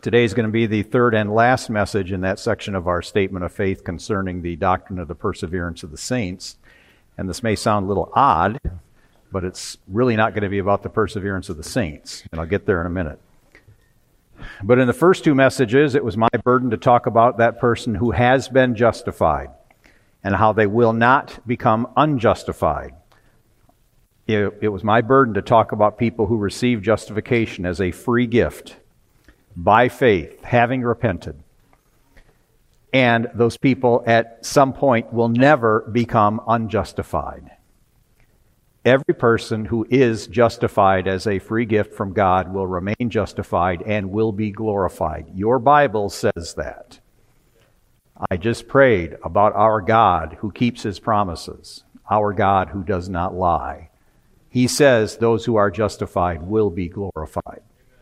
Today is going to be the third and last message in that section of our statement of faith concerning the doctrine of the perseverance of the saints. And this may sound a little odd, but it's really not going to be about the perseverance of the saints. And I'll get there in a minute. But in the first two messages, it was my burden to talk about that person who has been justified and how they will not become unjustified. It was my burden to talk about people who receive justification as a free gift by faith, having repented. And those people at some point will never become unjustified. Every person who is justified as a free gift from God will remain justified and will be glorified. Your Bible says that. I just prayed about our God who keeps His promises, our God who does not lie. He says those who are justified will be glorified.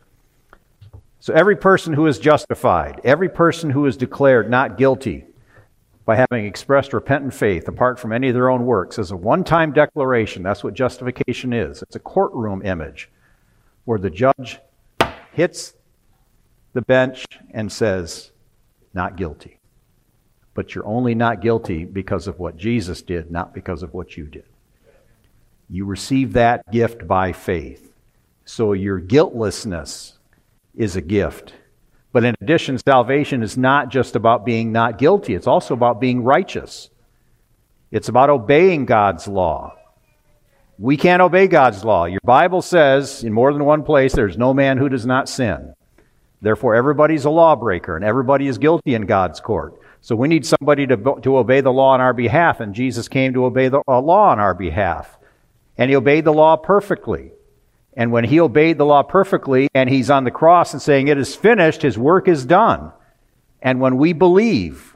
So every person who is justified, every person who is declared not guilty by having expressed repentant faith apart from any of their own works is a one-time declaration. That's what justification is. It's a courtroom image where the judge hits the bench and says, not guilty. But you're only not guilty because of what Jesus did, not because of what you did. You receive that gift by faith. So your guiltlessness is a gift. But in addition, salvation is not just about being not guilty. It's also about being righteous. It's about obeying God's law. We can't obey God's law. Your Bible says in more than one place, there's no man who does not sin. Therefore, everybody's a lawbreaker and everybody is guilty in God's court. So we need somebody to obey the law on our behalf, and Jesus came to obey the law on our behalf. And He obeyed the law perfectly. And when He obeyed the law perfectly and He's on the cross and saying, it is finished, His work is done. And when we believe,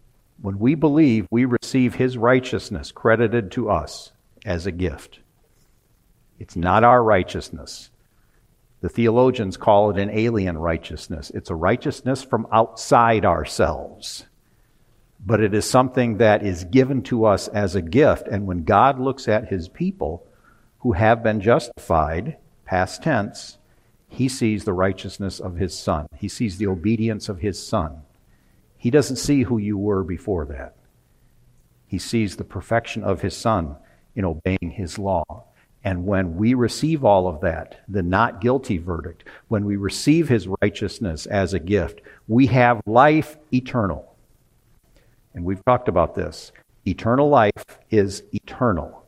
we receive His righteousness credited to us as a gift. It's not our righteousness. The theologians call it an alien righteousness. It's a righteousness from outside ourselves. But it is something that is given to us as a gift. And when God looks at His people who have been justified, past tense, He sees the righteousness of His Son. He sees the obedience of His Son. He doesn't see who you were before that. He sees the perfection of His Son in obeying His law. And when we receive all of that, the not guilty verdict, when we receive His righteousness as a gift, we have life eternal. And we've talked about this. Eternal life is eternal.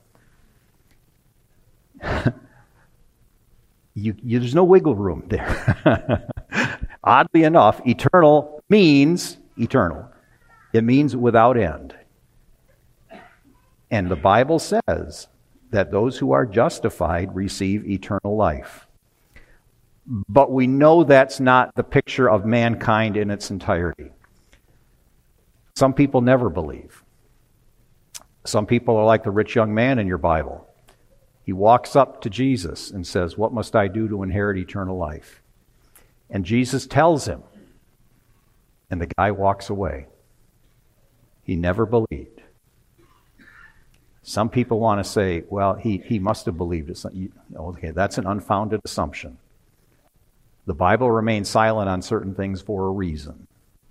There's no wiggle room there. Oddly enough, eternal means eternal. It means without end. And the Bible says that those who are justified receive eternal life. But we know that's not the picture of mankind in its entirety. Some people never believe. Some people are like the rich young man in your Bible. He walks up to Jesus and says, what must I do to inherit eternal life? And Jesus tells him. And the guy walks away. He never believed. Some people want to say, well, he must have believed it. Okay, that's an unfounded assumption. The Bible remains silent on certain things for a reason.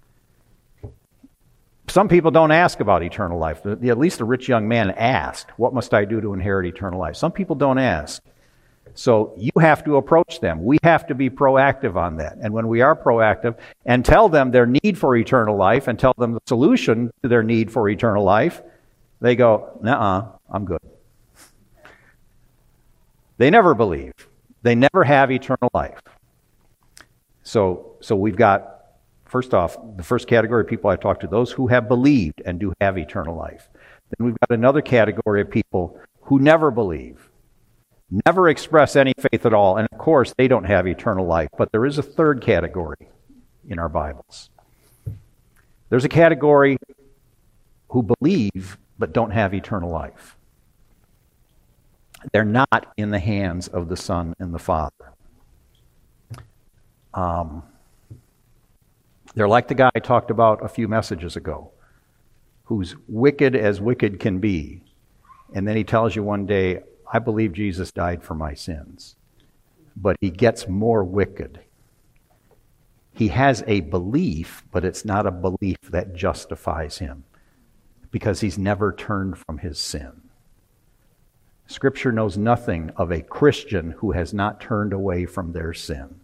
Some people don't ask about eternal life. At least the rich young man asked, what must I do to inherit eternal life? Some people don't ask. So you have to approach them. We have to be proactive on that. And when we are proactive and tell them their need for eternal life and tell them the solution to their need for eternal life, they go, nuh-uh, I'm good. They never believe. They never have eternal life. So we've got, first off, the first category of people I talk to, those who have believed and do have eternal life. Then we've got another category of people who never believe, never express any faith at all, and of course they don't have eternal life. But there is a third category in our Bibles. There's a category who believe but don't have eternal life. They're not in the hands of the Son and the Father. They're like the guy I talked about a few messages ago, who's wicked as wicked can be. And then he tells you one day, I believe Jesus died for my sins. But he gets more wicked. He has a belief, but it's not a belief that justifies him because he's never turned from his sin. Scripture knows nothing of a Christian who has not turned away from their sin.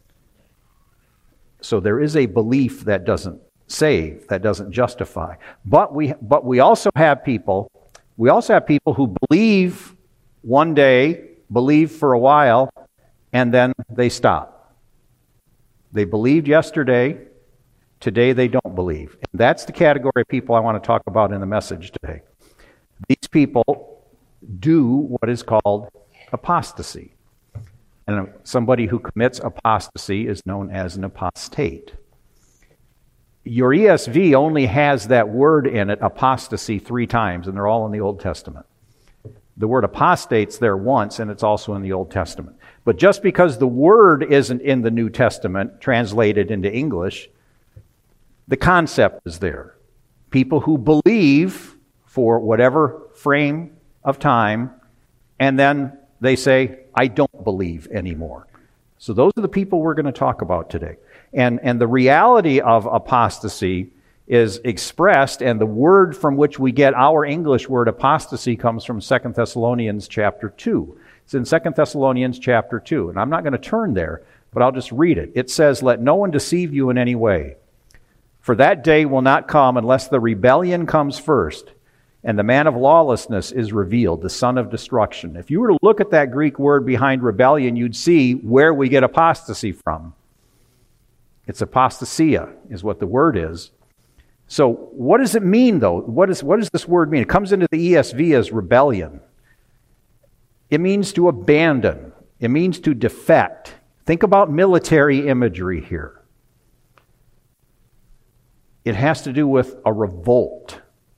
So there is a belief that doesn't save, that doesn't justify. But we also have people who believe one day, believe for a while, and then they stop. They believed yesterday, today they don't believe. And that's the category of people I want to talk about in the message today. These people do what is called apostasy. And somebody who commits apostasy is known as an apostate. Your ESV only has that word in it, apostasy, 3 times, and they're all in the Old Testament. The word apostate's there once, and it's also in the Old Testament. But just because the word isn't in the New Testament, translated into English, the concept is there. People who believe for whatever frame of time, and then they say, I don't believe anymore. So those are the people we're going to talk about today. And the reality of apostasy is expressed, and the word from which we get our English word apostasy comes from 2 Thessalonians chapter 2. It's in 2 Thessalonians chapter 2, and I'm not going to turn there, but I'll just read it. It says, "Let no one deceive you in any way, for that day will not come unless the rebellion comes first, and the man of lawlessness is revealed, the son of destruction." If you were to look at that Greek word behind rebellion, you'd see where we get apostasy from. It's apostasia is what the word is. So what does it mean, though? What does this word mean? It comes into the ESV as rebellion. It means to abandon. It means to defect. Think about military imagery here. It has to do with a revolt,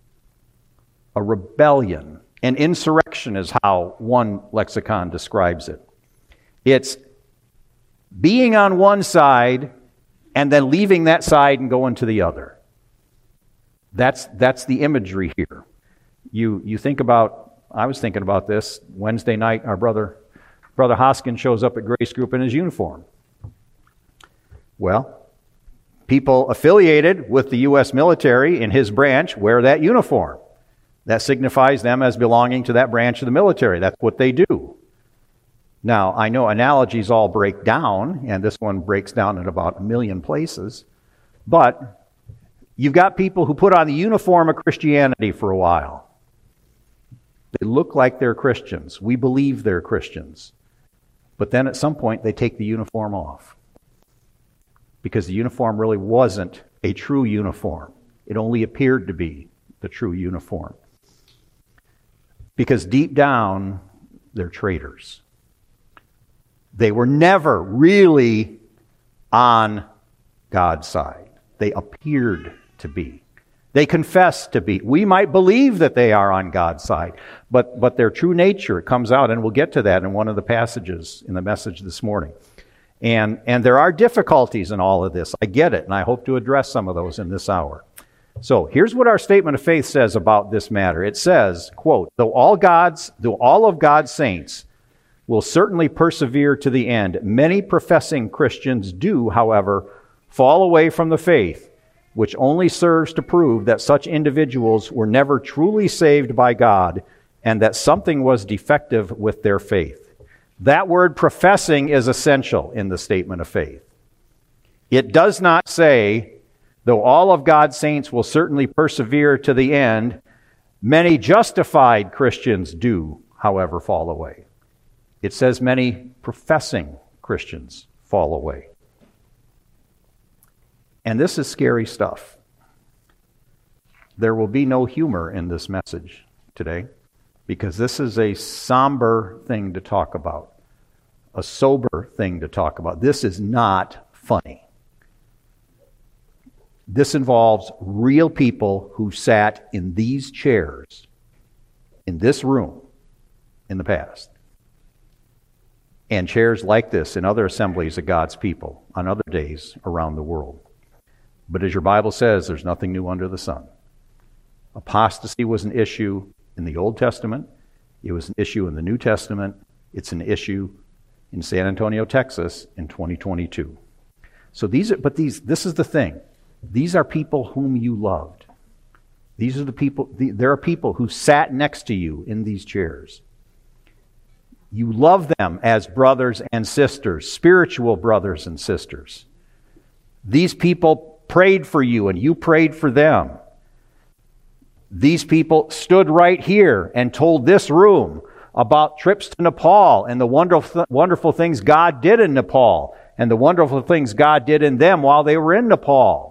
a rebellion. An insurrection is how one lexicon describes it. It's being on one side and then leaving that side and going to the other. That's the imagery here. You think about, I was thinking about this Wednesday night, our brother Hoskin shows up at Grace Group in his uniform. Well, people affiliated with the U.S. military in his branch wear that uniform. That signifies them as belonging to that branch of the military. That's what they do. Now, I know analogies all break down, and this one breaks down in about 1 million places, but you've got people who put on the uniform of Christianity for a while. They look like they're Christians. We believe they're Christians. But then at some point, they take the uniform off, because the uniform really wasn't a true uniform. It only appeared to be the true uniform. Because deep down, they're traitors. They were never really on God's side. They appeared to be. They confess to be. We might believe that they are on God's side, but their true nature comes out, and we'll get to that in one of the passages in the message this morning. And there are difficulties in all of this. I get it, and I hope to address some of those in this hour. So here's what our statement of faith says about this matter. It says, quote, though all of God's saints will certainly persevere to the end, many professing Christians do, however, fall away from the faith, which only serves to prove that such individuals were never truly saved by God and that something was defective with their faith. That word professing is essential in the statement of faith. It does not say, though all of God's saints will certainly persevere to the end, many justified Christians do, however, fall away. It says many professing Christians fall away. And this is scary stuff. There will be no humor in this message today, because this is a somber thing to talk about, a sober thing to talk about. This is not funny. This involves real people who sat in these chairs, in this room, in the past. And chairs like this in other assemblies of God's people on other days around the world. But as your Bible says, there's nothing new under the sun. Apostasy was an issue in the Old Testament. It was an issue in the New Testament. It's an issue in San Antonio, Texas in 2022. So this is the thing. These are people whom you loved. These are the people, there are people who sat next to you in these chairs. You love them as brothers and sisters, spiritual brothers and sisters. These people prayed for you and you prayed for them. These people stood right here and told this room about trips to Nepal and the wonderful things God did in Nepal and the wonderful things God did in them while they were in Nepal.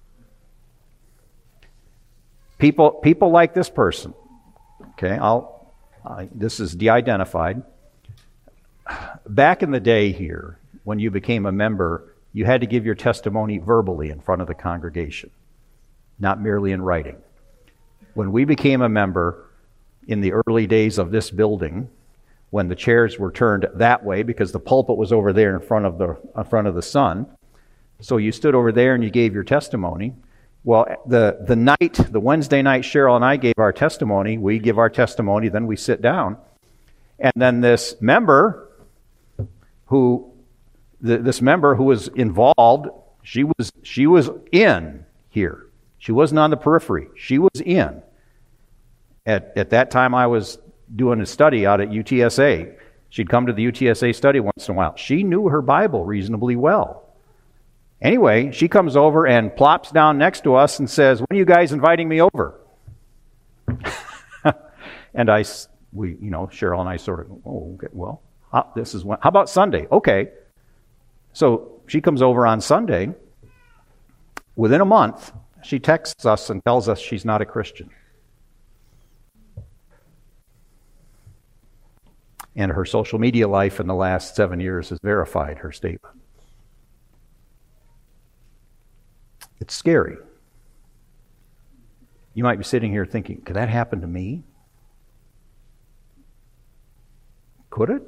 People like this person. Okay, this is de-identified. Back in the day here, when you became a member, you had to give your testimony verbally in front of the congregation, not merely in writing. When we became a member in the early days of this building, when the chairs were turned that way because the pulpit was over there in front of the sun, so you stood over there and you gave your testimony. Well, the Wednesday night Cheryl and I gave our testimony. We give our testimony, then we sit down. And then this member who was involved, she was in here. She wasn't on the periphery. She was in. At that time, I was doing a study out at UTSA. She'd come to the UTSA study once in a while. She knew her Bible reasonably well. Anyway, she comes over and plops down next to us and says, "When are you guys inviting me over?" And Cheryl and I sort of, okay, well, how about Sunday? Okay. So she comes over on Sunday. Within a month, she texts us and tells us she's not a Christian. And her social media life in the last 7 years has verified her statement. It's scary. You might be sitting here thinking, could that happen to me? Could it?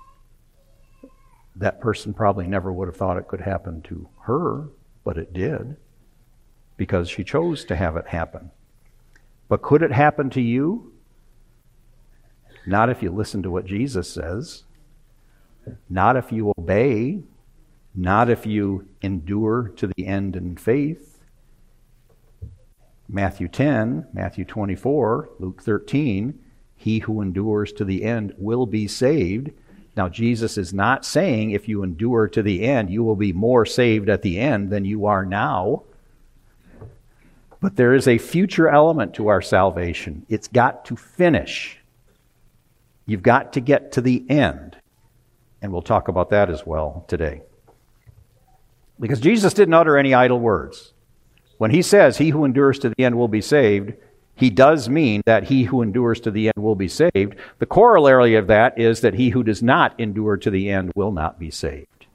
That person probably never would have thought it could happen to her, but it did, because she chose to have it happen. But could it happen to you? Not if you listen to what Jesus says. Not if you obey. Not if you endure to the end in faith. Matthew 10, Matthew 24, Luke 13, he who endures to the end will be saved. Now, Jesus is not saying if you endure to the end, you will be more saved at the end than you are now. But there is a future element to our salvation. It's got to finish. You've got to get to the end. And we'll talk about that as well today. Because Jesus didn't utter any idle words. When he says, he who endures to the end will be saved, he does mean that he who endures to the end will be saved. The corollary of that is that he who does not endure to the end will not be saved.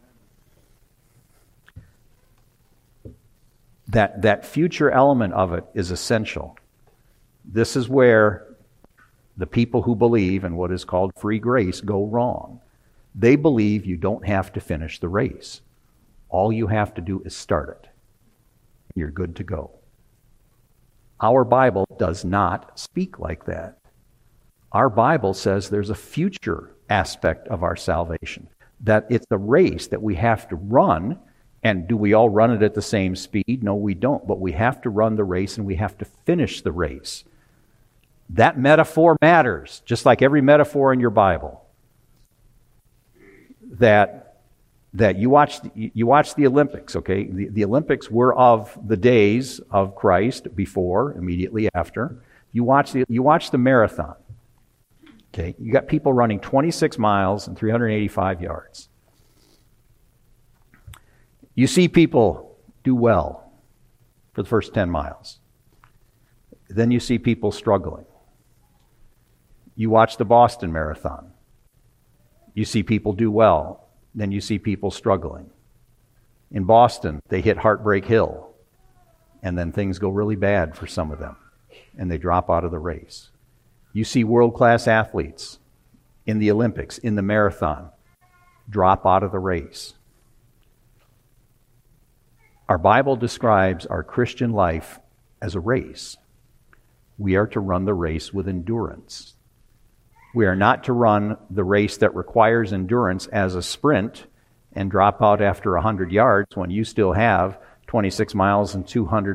That future element of it is essential. This is where the people who believe in what is called free grace go wrong. They believe you don't have to finish the race. All you have to do is start it. You're good to go. Our Bible does not speak like that. Our Bible says there's a future aspect of our salvation, that it's a race that we have to run. And do we all run it at the same speed? No, we don't. But we have to run the race and we have to finish the race. That metaphor matters, just like every metaphor in your Bible. That you watch the Olympics, okay? The Olympics were of the days of Christ, before, immediately after. You watch the marathon. Okay? You got people running 26 miles and 385 yards. You see people do well for the first 10 miles. Then you see people struggling. You watch the Boston Marathon. You see people do well. Then you see people struggling. In Boston, they hit Heartbreak Hill, and then things go really bad for some of them, and they drop out of the race. You see world-class athletes in the Olympics, in the marathon, drop out of the race. Our Bible describes our Christian life as a race. We are to run the race with endurance. We are not to run the race that requires endurance as a sprint and drop out after 100 yards when you still have 26 miles and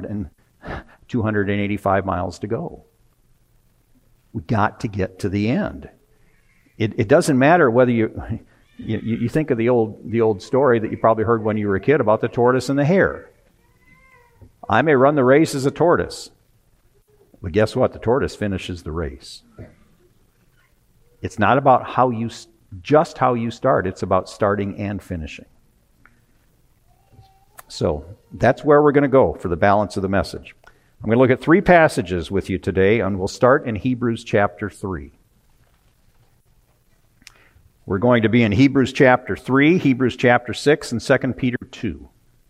285 miles to go. We got to get to the end. It doesn't matter whether you think of the old story that you probably heard when you were a kid about the tortoise and the hare. I may run the race as a tortoise, but guess what? The tortoise finishes the race. It's not about just how you start. It's about starting and finishing. So that's where we're going to go for the balance of the message. I'm going to look at 3 passages with you today, and we'll start in Hebrews chapter 3. We're going to be in Hebrews chapter 3, Hebrews chapter 6, and 2 Peter 2.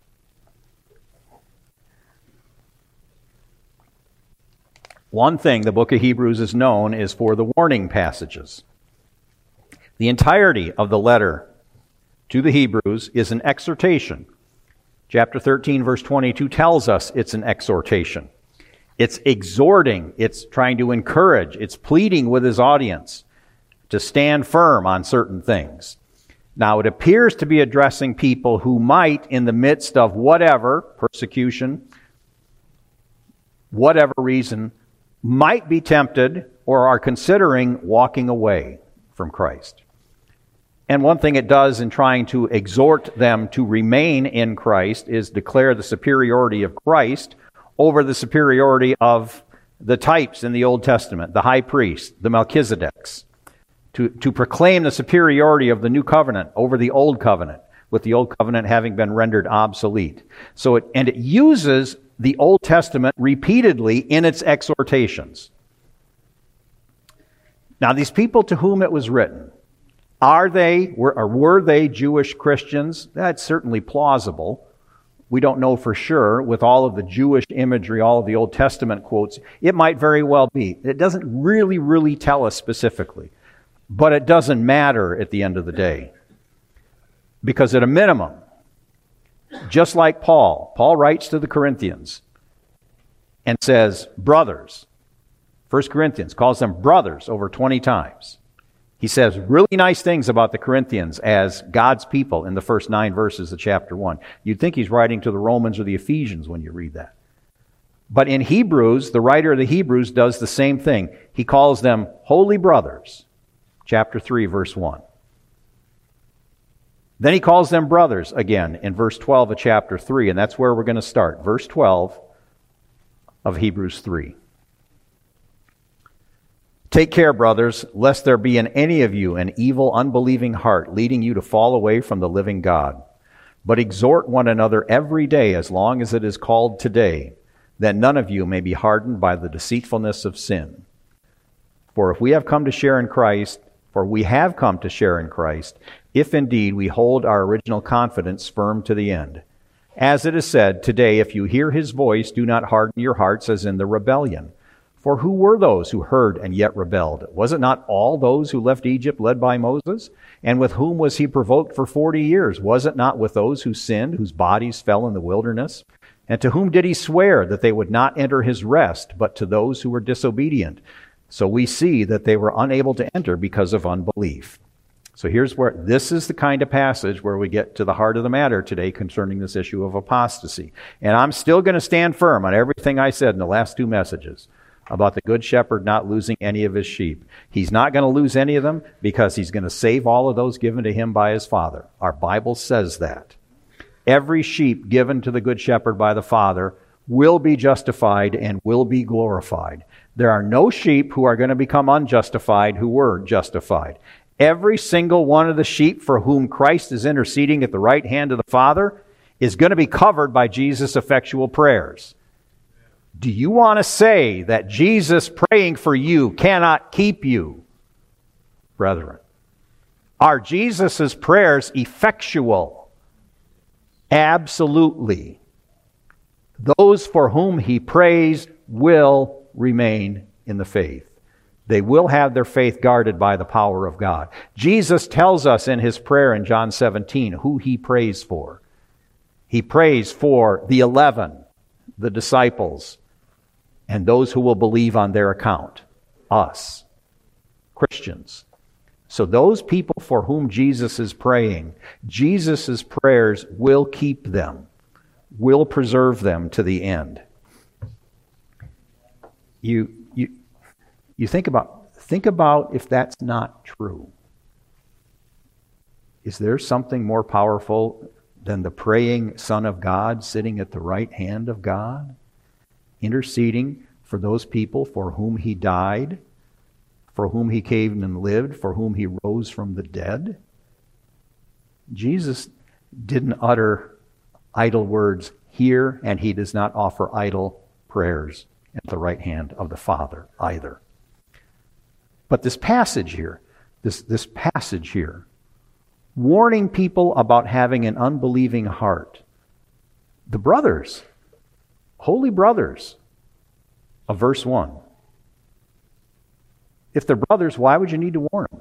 One thing the book of Hebrews is known is for the warning passages. The entirety of the letter to the Hebrews is an exhortation. Chapter 13, verse 22 tells us it's an exhortation. It's exhorting, it's trying to encourage, it's pleading with his audience to stand firm on certain things. Now, it appears to be addressing people who might, in the midst of whatever, persecution, whatever reason, might be tempted or are considering walking away from Christ. And one thing it does in trying to exhort them to remain in Christ is declare the superiority of Christ over the superiority of the types in the Old Testament, the high priest, the Melchizedeks, to proclaim the superiority of the new covenant over the old covenant, with the old covenant having been rendered obsolete. It uses the Old Testament repeatedly in its exhortations. Now, these people to whom it was written, were they Jewish Christians? That's certainly plausible. We don't know for sure. With all of the Jewish imagery, all of the Old Testament quotes, it might very well be. It doesn't really tell us specifically. But it doesn't matter at the end of the day. Because at a minimum, just like Paul writes to the Corinthians and says, brothers. 1 Corinthians calls them brothers over 20 times. He says really nice things about the Corinthians as God's people in the first 9 verses of chapter 1. You'd think he's writing to the Romans or the Ephesians when you read that. But in Hebrews, the writer of the Hebrews does the same thing. He calls them holy brothers. Chapter 3, verse 1. Then he calls them brothers again in verse 12 of chapter 3, and that's where we're going to start. Verse 12 of Hebrews 3. Take care, brothers, lest there be in any of you an evil, unbelieving heart, leading you to fall away from the living God. But exhort one another every day, as long as it is called today, that none of you may be hardened by the deceitfulness of sin. For we have come to share in Christ, if indeed we hold our original confidence firm to the end. As it is said, today, if you hear his voice, do not harden your hearts as in the rebellion. For who were those who heard and yet rebelled? Was it not all those who left Egypt led by Moses? And with whom was he provoked for 40 years? Was it not with those who sinned, whose bodies fell in the wilderness? And to whom did he swear that they would not enter his rest, but to those who were disobedient? So we see that they were unable to enter because of unbelief. So this is the kind of passage where we get to the heart of the matter today concerning this issue of apostasy. And I'm still going to stand firm on everything I said in the last 2 messages about the good shepherd not losing any of his sheep. He's not going to lose any of them because he's going to save all of those given to him by his Father. Our Bible says that. Every sheep given to the good shepherd by the Father will be justified and will be glorified. There are no sheep who are going to become unjustified who were justified. Every single one of the sheep for whom Christ is interceding at the right hand of the Father is going to be covered by Jesus' effectual prayers. Do you want to say that Jesus praying for you cannot keep you, brethren? Are Jesus' prayers effectual? Absolutely. Those for whom he prays will remain in the faith. They will have their faith guarded by the power of God. Jesus tells us in his prayer in John 17 who he prays for. He prays for the 11, the disciples, and those who will believe on their account, us, Christians. So those people for whom Jesus is praying, Jesus' prayers will keep them, will preserve them to the end. You think about if that's not true. Is there something more powerful than the praying Son of God sitting at the right hand of God, interceding for those people for whom he died, for whom he came and lived, for whom he rose from the dead? Jesus didn't utter idle words here, and he does not offer idle prayers at the right hand of the Father either. But this passage here, this passage here, warning people about having an unbelieving heart. The brothers, holy brothers of verse 1. If they're brothers, why would you need to warn them?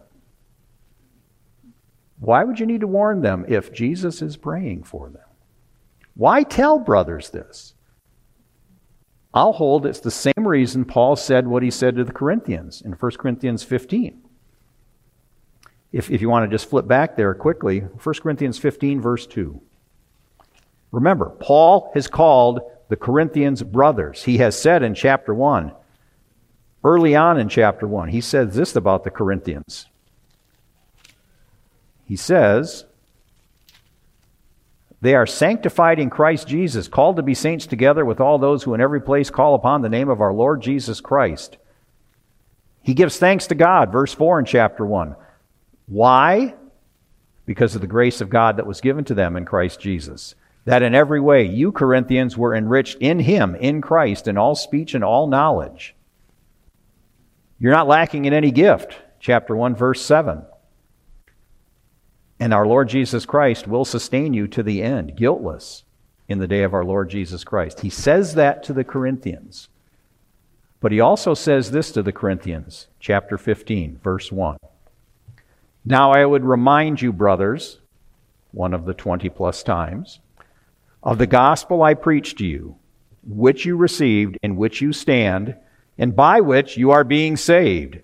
Why would you need to warn them if Jesus is praying for them? Why tell brothers this? I'll hold it's the same reason Paul said what he said to the Corinthians in 1 Corinthians 15. If you want to just flip back there quickly, 1 Corinthians 15, verse 2. Remember, Paul has called the Corinthians brothers. He has said in chapter 1, early on in chapter 1, he says this about the Corinthians. He says, they are sanctified in Christ Jesus, called to be saints together with all those who in every place call upon the name of our Lord Jesus Christ. He gives thanks to God, verse 4 in chapter 1. Why? Because of the grace of God that was given to them in Christ Jesus. That in every way you Corinthians were enriched in Him, in Christ, in all speech and all knowledge. You're not lacking in any gift. Chapter 1, verse 7. And our Lord Jesus Christ will sustain you to the end, guiltless, in the day of our Lord Jesus Christ. He says that to the Corinthians. But he also says this to the Corinthians, chapter 15, verse 1. Now I would remind you, brothers, one of the 20 plus times, of the gospel I preached to you, which you received, in which you stand, and by which you are being saved,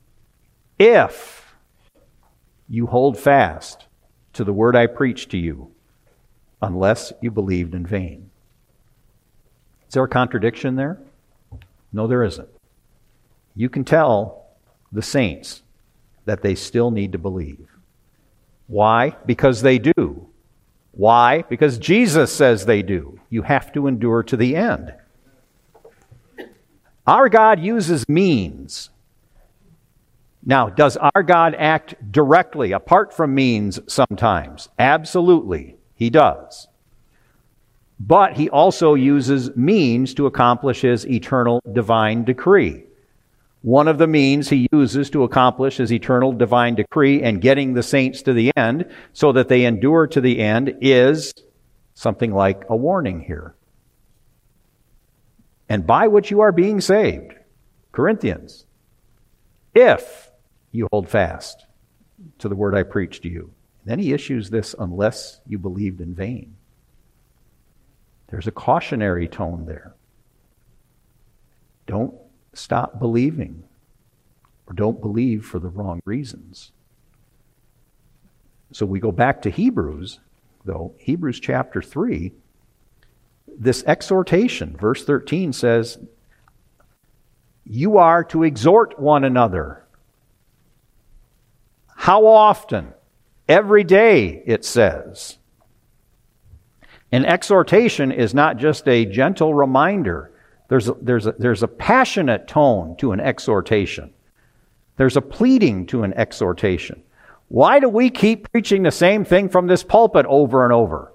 if you hold fast to the word I preached to you, unless you believed in vain. Is there a contradiction there? No, there isn't. You can tell the saints that they still need to believe. Why? Because they do. Why? Because Jesus says they do. You have to endure to the end. Our God uses means. Now, does our God act directly, apart from means sometimes? Absolutely, He does. But He also uses means to accomplish His eternal divine decree. One of the means He uses to accomplish His eternal divine decree and getting the saints to the end so that they endure to the end is something like a warning here. And by which you are being saved, Corinthians, if you hold fast to the word I preached to you. Then he issues this, unless you believed in vain. There's a cautionary tone there. Don't stop believing, or don't believe for the wrong reasons. So we go back to Hebrews, though. Hebrews chapter 3, this exhortation, verse 13 says, you are to exhort one another. How often? Every day, it says. An exhortation is not just a gentle reminder. There's a passionate tone to an exhortation. There's a pleading to an exhortation. Why do we keep preaching the same thing from this pulpit over and over?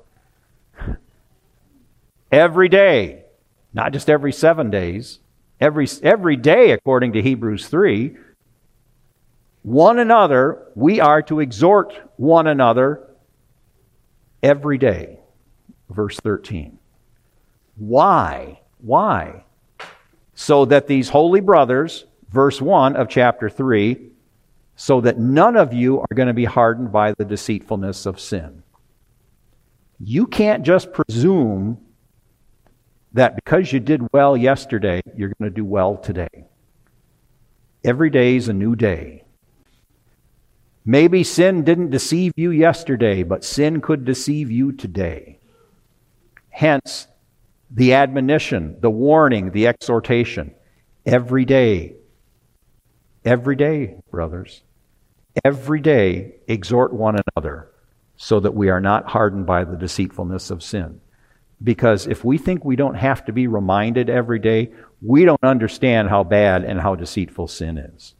Every day, not just every 7 days, every day, according to Hebrews 3, one another, we are to exhort one another every day. Verse 13. Why? Why? So that these holy brothers, verse 1 of chapter 3, so that none of you are going to be hardened by the deceitfulness of sin. You can't just presume that because you did well yesterday, you're going to do well today. Every day is a new day. Maybe sin didn't deceive you yesterday, but sin could deceive you today. Hence, the admonition, the warning, the exhortation. Every day, brothers, every day exhort one another so that we are not hardened by the deceitfulness of sin. Because if we think we don't have to be reminded every day, we don't understand how bad and how deceitful sin is.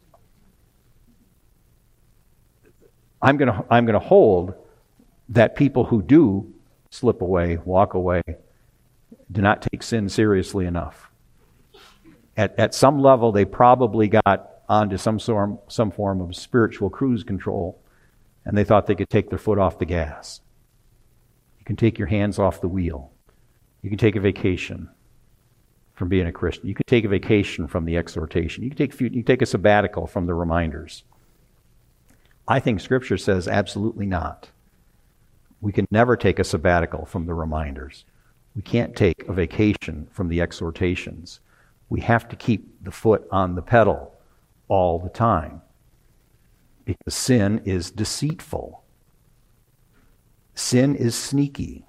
I'm going to hold that people who do slip away, walk away, do not take sin seriously enough. At some level, they probably got onto some form of spiritual cruise control, and they thought they could take their foot off the gas. You can take your hands off the wheel. You can take a vacation from being a Christian. You can take a vacation from the exhortation. You can take a sabbatical from the reminders. I think Scripture says absolutely not. We can never take a sabbatical from the reminders. We can't take a vacation from the exhortations. We have to keep the foot on the pedal all the time, because sin is deceitful. Sin is sneaky.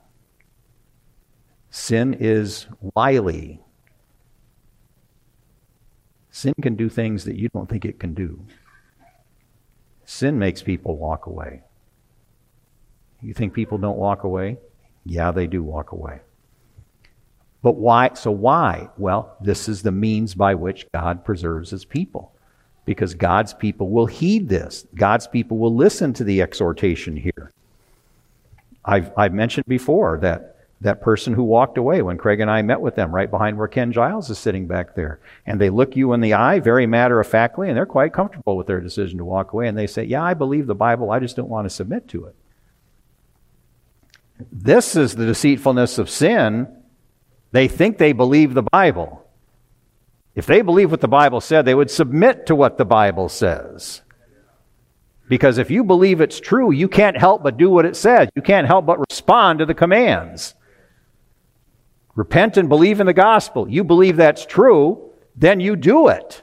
Sin is wily. Sin can do things that you don't think it can do. Sin makes people walk away. You think people don't walk away? Yeah, they do walk away. But why? So why? Well, this is the means by which God preserves His people. Because God's people will heed this. God's people will listen to the exhortation here. I've mentioned before that person who walked away when Craig and I met with them right behind where Ken Giles is sitting back there. And they look you in the eye very matter-of-factly, and they're quite comfortable with their decision to walk away. And they say, yeah, I believe the Bible, I just don't want to submit to it. This is the deceitfulness of sin. They think they believe the Bible. If they believe what the Bible said, they would submit to what the Bible says. Because if you believe it's true, you can't help but do what it says. You can't help but respond to the commands. Repent and believe in the gospel. You believe that's true, then you do it.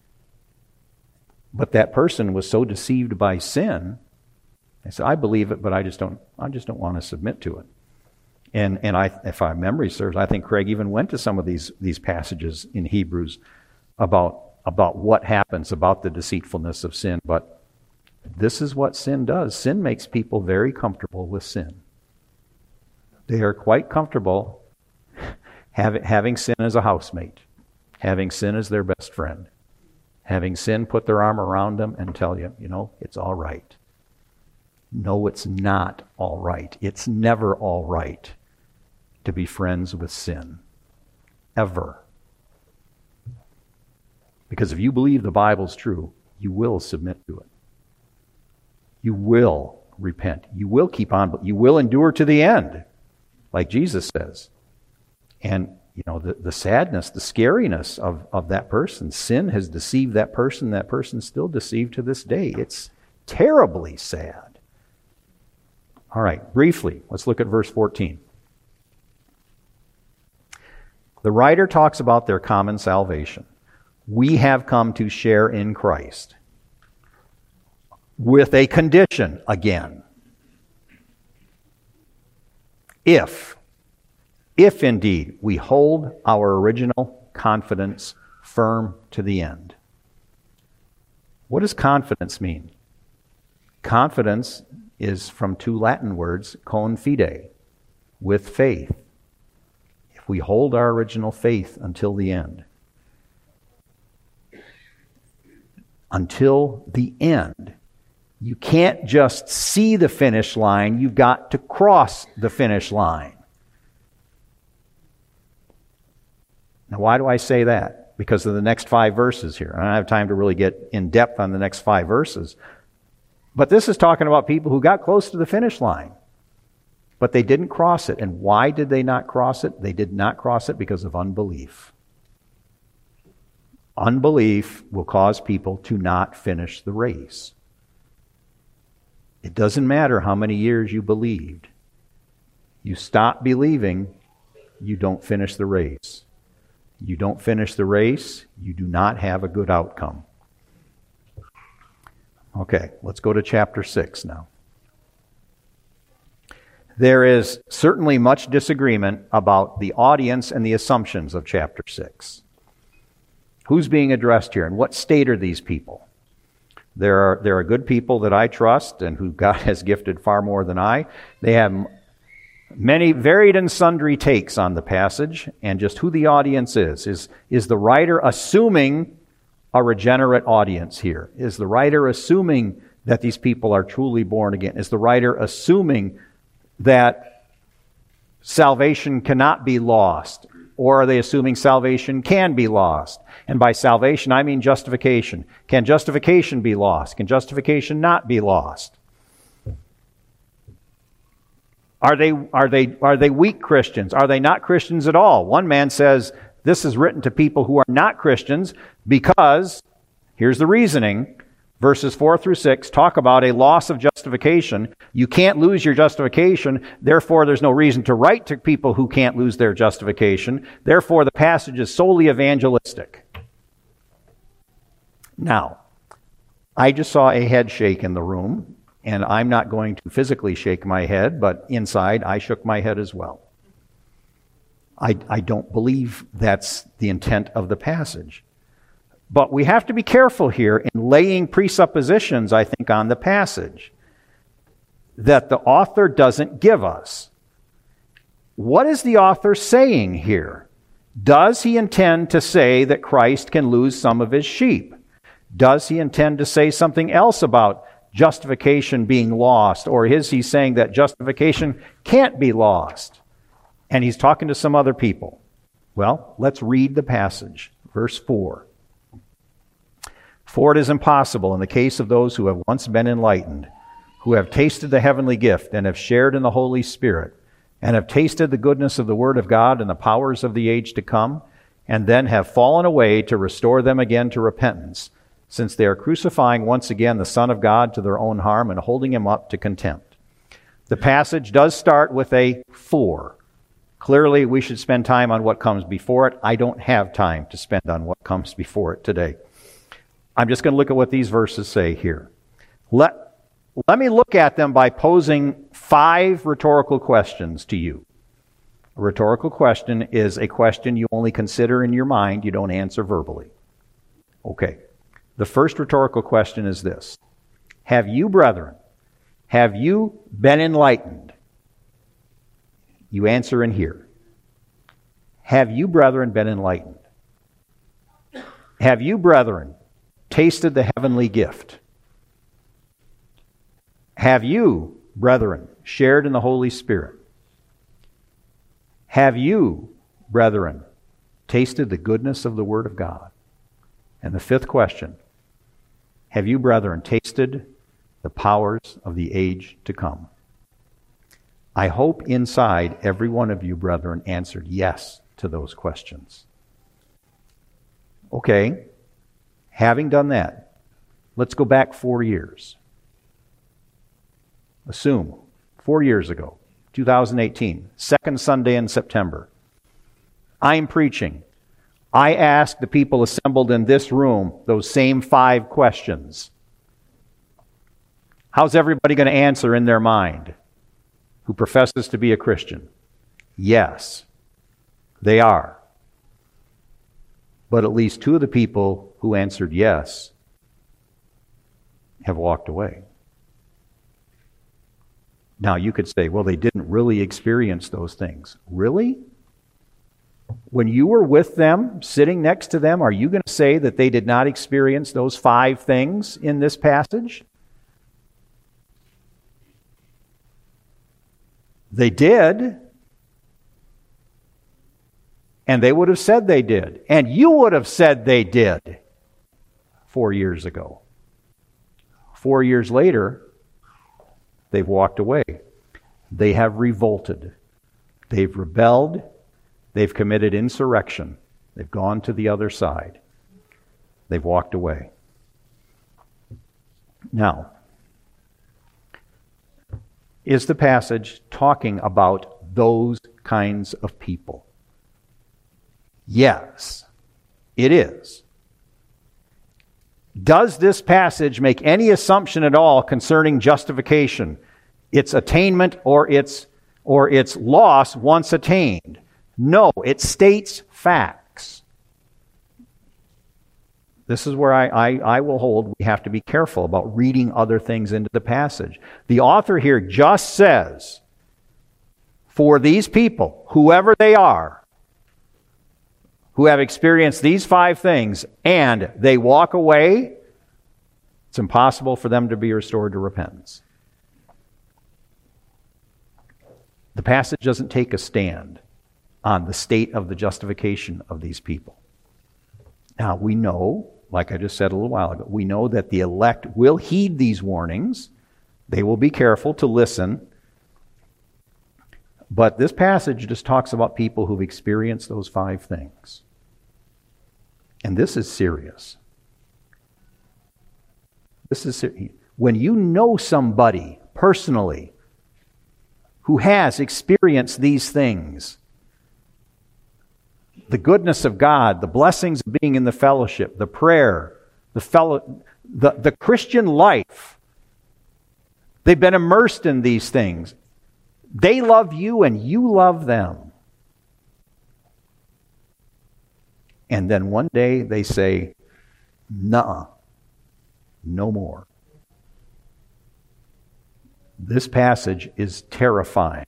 But that person was so deceived by sin, they said, I believe it, but I just don't want to submit to it. And if my memory serves, I think Craig even went to some of these passages in Hebrews about what happens, about the deceitfulness of sin. But this is what sin does. Sin makes people very comfortable with sin. They are quite comfortable having sin as a housemate, having sin as their best friend, having sin put their arm around them and tell you, it's all right. No, it's not all right. It's never all right to be friends with sin. Ever. Because if you believe the Bible's true, you will submit to it. You will repent. You will keep on, but you will endure to the end, like Jesus says. And, the sadness, the scariness of that person. Sin has deceived that person. That person's still deceived to this day. It's terribly sad. All right, briefly, let's look at verse 14. The writer talks about their common salvation. We have come to share in Christ with a condition again. If indeed we hold our original confidence firm to the end. What does confidence mean? Confidence is from two Latin words, confide, with faith. If we hold our original faith until the end. Until the end. You can't just see the finish line, you've got to cross the finish line. Now, why do I say that? Because of the next 5 verses here. I don't have time to really get in depth on the next 5 verses. But this is talking about people who got close to the finish line, but they didn't cross it. And why did they not cross it? They did not cross it because of unbelief. Unbelief will cause people to not finish the race. It doesn't matter how many years you believed. You stop believing, you don't finish the race. You don't finish the race, you do not have a good outcome. Okay, let's go to chapter 6 now. There is certainly much disagreement about the audience and the assumptions of chapter 6. Who's being addressed here, and what state are these people? There are good people that I trust and who God has gifted far more than I. They have many varied and sundry takes on the passage and just who the audience is. Is the writer assuming a regenerate audience here? Is the writer assuming that these people are truly born again? Is the writer assuming that salvation cannot be lost? Or are they assuming salvation can be lost? And by salvation, I mean justification. Can justification be lost? Can justification not be lost? Are they weak Christians? Are they not Christians at all? One man says this is written to people who are not Christians because, here's the reasoning, verses 4 through 6 talk about a loss of justification. You can't lose your justification, therefore there's no reason to write to people who can't lose their justification. Therefore the passage is solely evangelistic. Now, I just saw a head shake in the room, and I'm not going to physically shake my head, but inside I shook my head as well. I don't believe that's the intent of the passage. But we have to be careful here in laying presuppositions, I think, on the passage that the author doesn't give us. What is the author saying here? Does he intend to say that Christ can lose some of his sheep? Does he intend to say something else about justification being lost? Or is he saying that justification can't be lost? And he's talking to some other people. Well, let's read the passage. Verse 4. For it is impossible in the case of those who have once been enlightened, who have tasted the heavenly gift and have shared in the Holy Spirit, and have tasted the goodness of the Word of God and the powers of the age to come, and then have fallen away to restore them again to repentance, since they are crucifying once again the Son of God to their own harm and holding him up to contempt. The passage does start with a for. Clearly, we should spend time on what comes before it. I don't have time to spend on what comes before it today. I'm just going to look at what these verses say here. Let me look at them by posing 5 rhetorical questions to you. A rhetorical question is a question you only consider in your mind, you don't answer verbally. Okay. The first rhetorical question is this. Have you, brethren, have you been enlightened? You answer in here. Have you, brethren, been enlightened? Have you, brethren, tasted the heavenly gift? Have you, brethren, shared in the Holy Spirit? Have you, brethren, tasted the goodness of the Word of God? And the 5th question, have you, brethren, tasted the powers of the age to come? I hope inside every one of you, brethren, answered yes to those questions. Okay, having done that, let's go back 4 years. Assume 4 years ago, 2018, second Sunday in September. I'm preaching. I asked the people assembled in this room those same 5 questions. How's everybody going to answer in their mind who professes to be a Christian? Yes, they are. But at least 2 of the people who answered yes have walked away. Now you could say, well, they didn't really experience those things. Really? When you were with them, sitting next to them, are you going to say that they did not experience those 5 things in this passage? They did. And they would have said they did. And you would have said they did 4 years ago. 4 years later, they've walked away. They have revolted. They've rebelled. They've committed insurrection. They've gone to the other side. They've walked away. Now, is the passage talking about those kinds of people? Yes, it is. Does this passage make any assumption at all concerning justification, its attainment or its loss once attained? No, it states facts. This is where I will hold we have to be careful about reading other things into the passage. The author here just says, for these people, whoever they are, who have experienced these 5 things, and they walk away, it's impossible for them to be restored to repentance. The passage doesn't take a stand on the state of the justification of these people. Now, we know, like I just said a little while ago, we know that the elect will heed these warnings. They will be careful to listen. But this passage just talks about people who've experienced those 5 things. And this is serious. When you know somebody personally who has experienced these things, the goodness of God, the blessings of being in the fellowship, the prayer, the Christian life, they've been immersed in these things. They love you and you love them. And then one day they say, "Nuh-uh, no more." This passage is terrifying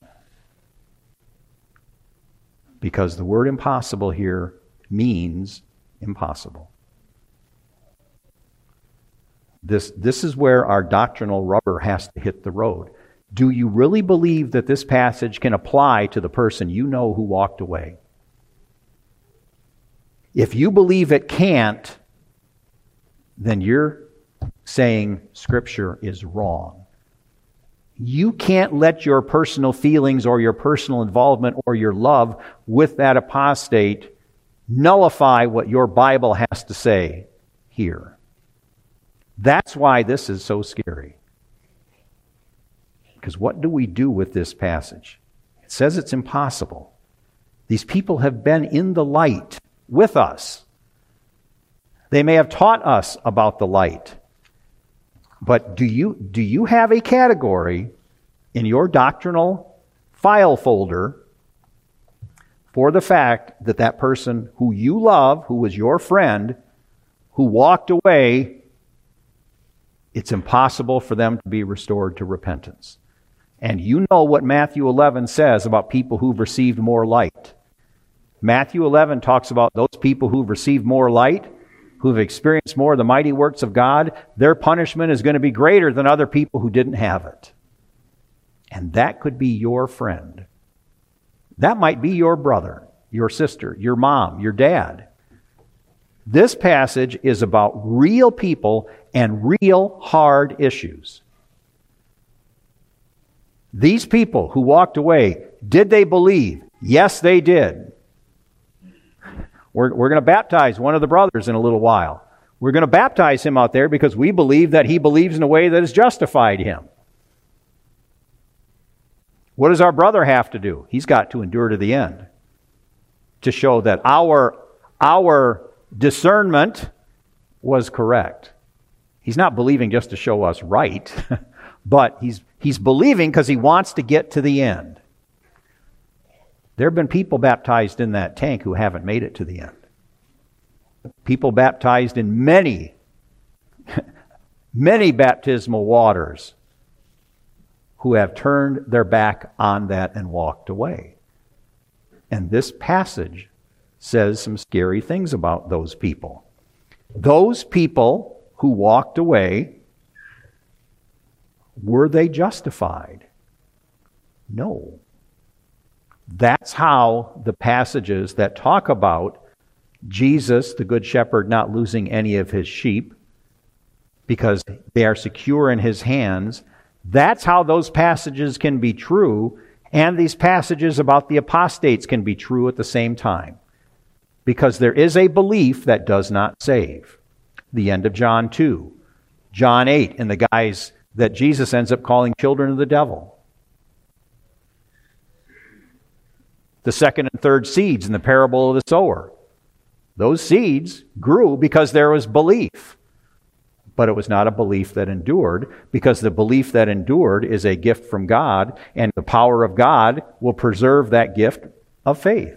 because the word impossible here means impossible. This is where our doctrinal rubber has to hit the road. Do you really believe that this passage can apply to the person you know who walked away? If you believe it can't, then you're saying Scripture is wrong. You can't let your personal feelings or your personal involvement or your love with that apostate nullify what your Bible has to say here. That's why this is so scary. Because what do we do with this passage? It says it's impossible. These people have been in the light with us. They may have taught us about the light. But do you have a category in your doctrinal file folder for the fact that that person who you love, who was your friend, who walked away, it's impossible for them to be restored to repentance? And you know what Matthew 11 says about people who've received more light. Matthew 11 talks about those people who've received more light, who've experienced more of the mighty works of God. Their punishment is going to be greater than other people who didn't have it. And that could be your friend. That might be your brother, your sister, your mom, your dad. This passage is about real people and real hard issues. These people who walked away, did they believe? Yes, they did. We're going to baptize one of the brothers in a little while. We're going to baptize him out there because we believe that he believes in a way that has justified him. What does our brother have to do? He's got to endure to the end to show that our discernment was correct. He's not believing just to show us right, but he's believing because he wants to get to the end. There have been people baptized in that tank who haven't made it to the end. People baptized in many, many baptismal waters who have turned their back on that and walked away. And this passage says some scary things about those people. Those people who walked away, were they justified? No. That's how the passages that talk about Jesus, the Good Shepherd, not losing any of his sheep because they are secure in his hands, that's how those passages can be true, and these passages about the apostates can be true at the same time. Because there is a belief that does not save. The end of John 2, John 8, and the guys that Jesus ends up calling children of the devil. The second and third seeds in the parable of the sower. Those seeds grew because there was belief. but it was not a belief that endured, because the belief that endured is a gift from God, and the power of God will preserve that gift of faith.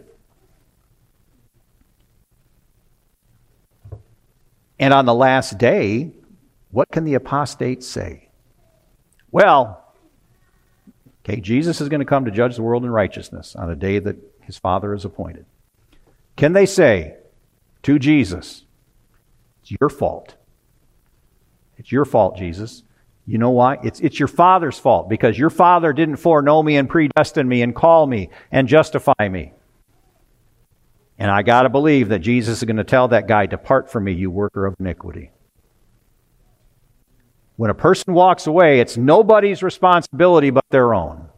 And on the last day, what can the apostates say? Well, okay, Jesus is going to come to judge the world in righteousness on the day that his Father is appointed. Can they say to Jesus, it's your fault. It's your fault, Jesus. You know why? It's your Father's fault, because your Father didn't foreknow me and predestine me and call me and justify me. And I got to believe that Jesus is going to tell that guy, depart from me, you worker of iniquity. When a person walks away, it's nobody's responsibility but their own.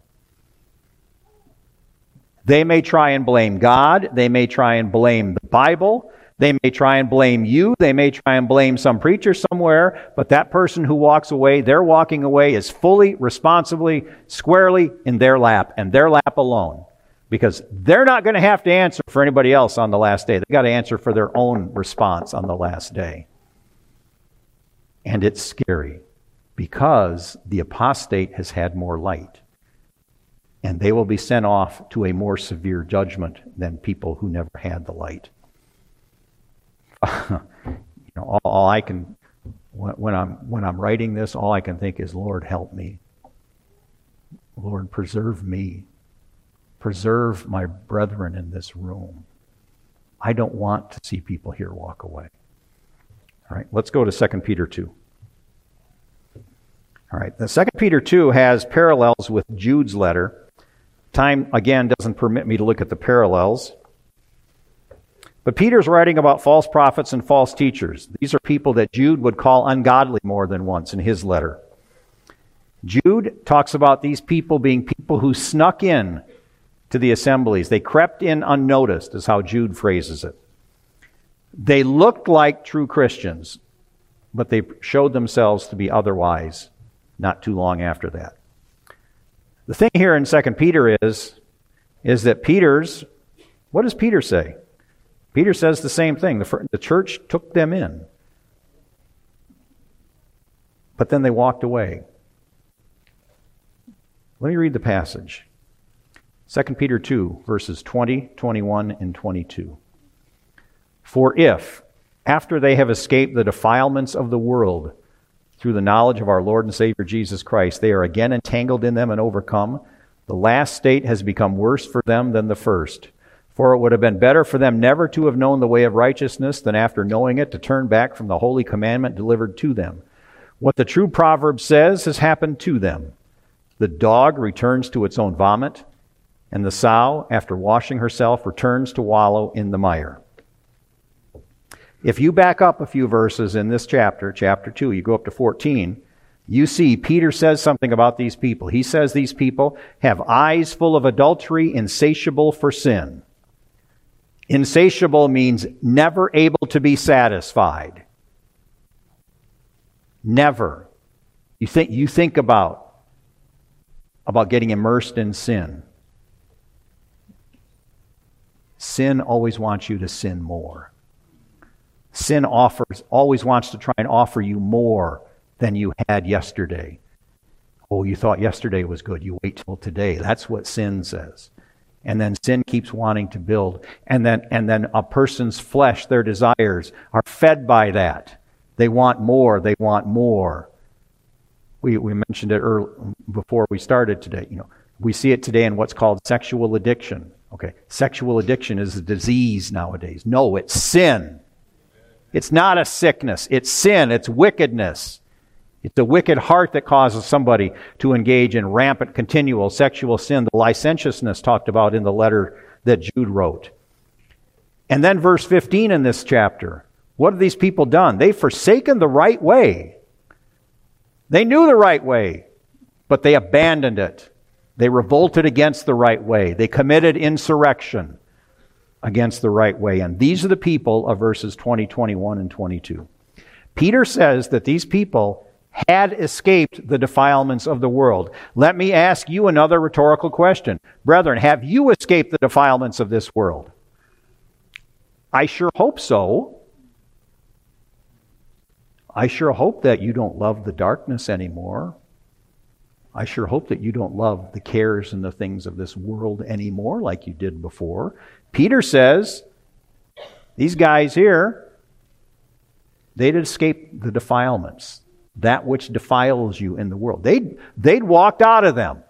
They may try and blame God. They may try and blame the Bible. They may try and blame you. They may try and blame some preacher somewhere. But that person who walks away, their walking away is fully, responsibly, squarely in their lap, and their lap alone. Because they're not going to have to answer for anybody else on the last day. They've got to answer for their own response on the last day. And it's scary, because the apostate has had more light. And they will be sent off to a more severe judgment than people who never had the light. All I can, when I'm writing this, all I can think is, Lord, help me. Lord, preserve me. Preserve my brethren in this room. I don't want to see people here walk away. All right, let's go to 2 Peter 2. All right, the 2 Peter 2 has parallels with Jude's letter. Time, again, doesn't permit me to look at the parallels. But Peter's writing about false prophets and false teachers. These are people that Jude would call ungodly more than once in his letter. Jude talks about these people being people who snuck in to the assemblies. They crept in unnoticed, is how Jude phrases it. They looked like true Christians, but they showed themselves to be otherwise not too long after that. The thing here in 2 Peter is that what does Peter say? Peter says the same thing. The church took them in, but then they walked away. Let me read the passage. 2 Peter 2, verses 20, 21, and 22. For if, after they have escaped the defilements of the world through the knowledge of our Lord and Savior Jesus Christ, they are again entangled in them and overcome, the last state has become worse for them than the first. For it would have been better for them never to have known the way of righteousness than after knowing it to turn back from the holy commandment delivered to them. What the true proverb says has happened to them. The dog returns to its own vomit, and the sow, after washing herself, returns to wallow in the mire. If you back up a few verses in this chapter 2, you go up to 14, you see Peter says something about these people. He says these people have eyes full of adultery, insatiable for sin. Insatiable means never able to be satisfied. Never. You think about getting immersed in sin. Sin always wants you to sin more. Sin always wants to try and offer you more than you had yesterday. Oh, you thought yesterday was good. You wait till today. That's what sin says. And then sin keeps wanting to build. And then a person's flesh, their desires, are fed by that. They want more. They want more. We mentioned it before we started today. We see it today in what's called sexual addiction. Okay, sexual addiction is a disease nowadays. No, it's sin. It's not a sickness. It's sin. It's wickedness. It's a wicked heart that causes somebody to engage in rampant, continual sexual sin. The licentiousness talked about in the letter that Jude wrote. And then verse 15 in this chapter. What have these people done? They've forsaken the right way. They knew the right way, but they abandoned it. They revolted against the right way. They committed insurrection against the right way. And these are the people of verses 20, 21, and 22. Peter says that these people had escaped the defilements of the world. Let me ask you another rhetorical question. Brethren, have you escaped the defilements of this world? I sure hope so. I sure hope that you don't love the darkness anymore. I sure hope that you don't love the cares and the things of this world anymore like you did before. Peter says, these guys here, they'd escape the defilements, that which defiles you in the world. They'd walked out of them.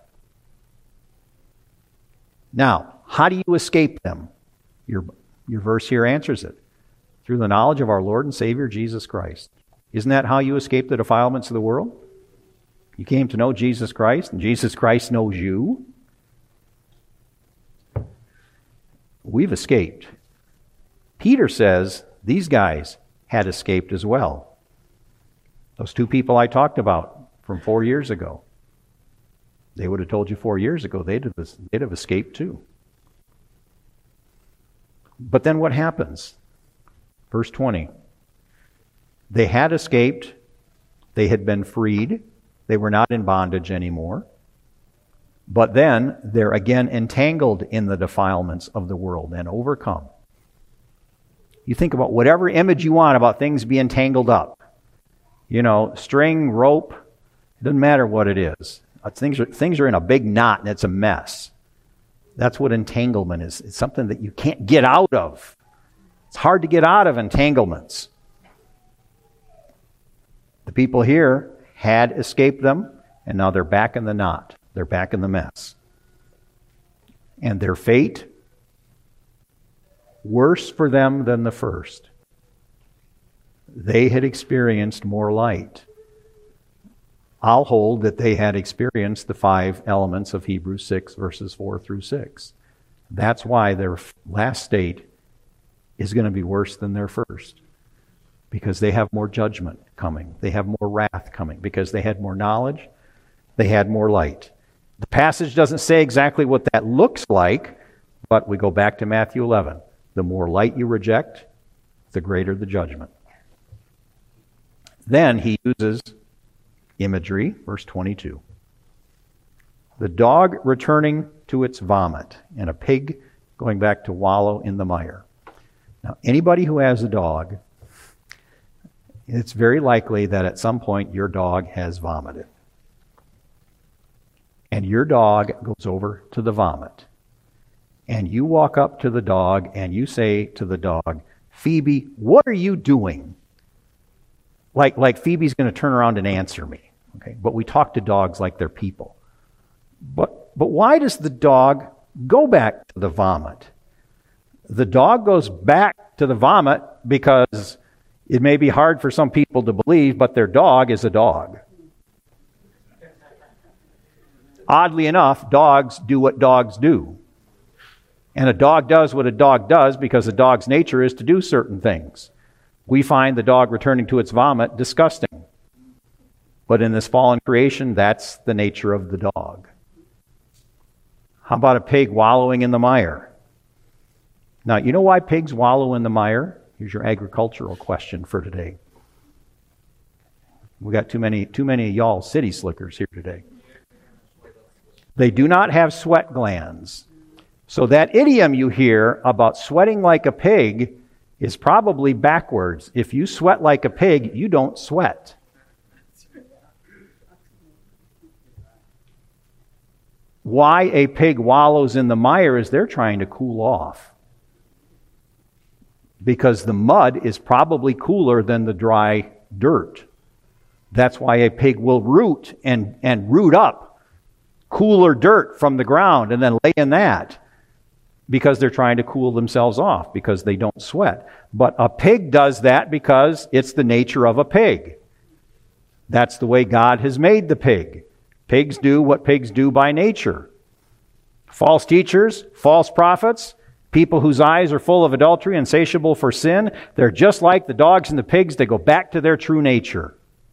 Now, how do you escape them? Your verse here answers it. Through the knowledge of our Lord and Savior Jesus Christ. Isn't that how you escape the defilements of the world? You came to know Jesus Christ, and Jesus Christ knows you. We've escaped. Peter says these guys had escaped as well. Those two people I talked about from 4 years ago. They would have told you 4 years ago they'd have escaped too. But then what happens? Verse 20. They had escaped. They had been freed. They were not in bondage anymore. But then they're again entangled in the defilements of the world and overcome. You think about whatever image you want about things being tangled up. String, rope, it doesn't matter what it is. Things are in a big knot and it's a mess. That's what entanglement is. It's something that you can't get out of. It's hard to get out of entanglements. The people here had escaped them, and now they're back in the knot. They're back in the mess. And their fate, worse for them than the first. They had experienced more light. I'll hold that they had experienced the 5 elements of Hebrews 6, verses 4 through 6. That's why their last state is going to be worse than their first. Because they have more judgment coming. They have more wrath coming. Because they had more knowledge. They had more light. The passage doesn't say exactly what that looks like, but we go back to Matthew 11. The more light you reject, the greater the judgment. Then he uses imagery, verse 22. The dog returning to its vomit, and a pig going back to wallow in the mire. Now, anybody who has a dog, it's very likely that at some point your dog has vomited. And your dog goes over to the vomit. And you walk up to the dog and you say to the dog, Phoebe, what are you doing? Like Phoebe's going to turn around and answer me. Okay? But we talk to dogs like they're people. But why does the dog go back to the vomit? The dog goes back to the vomit because it may be hard for some people to believe, but their dog is a dog. Oddly enough, dogs do what dogs do. And a dog does what a dog does because a dog's nature is to do certain things. We find the dog returning to its vomit disgusting. But in this fallen creation, that's the nature of the dog. How about a pig wallowing in the mire? Now, you know why pigs wallow in the mire? Here's your agricultural question for today. We got too many of y'all city slickers here today. They do not have sweat glands. So that idiom you hear about sweating like a pig is probably backwards. If you sweat like a pig, you don't sweat. Why a pig wallows in the mire is they're trying to cool off. Because the mud is probably cooler than the dry dirt. That's why a pig will root and root up cooler dirt from the ground and then lay in that. Because they're trying to cool themselves off, because they don't sweat. But a pig does that because it's the nature of a pig. That's the way God has made the pig. Pigs do what pigs do by nature. False teachers, false prophets, people whose eyes are full of adultery, insatiable for sin, they're just like the dogs and the pigs. They go back to their true nature.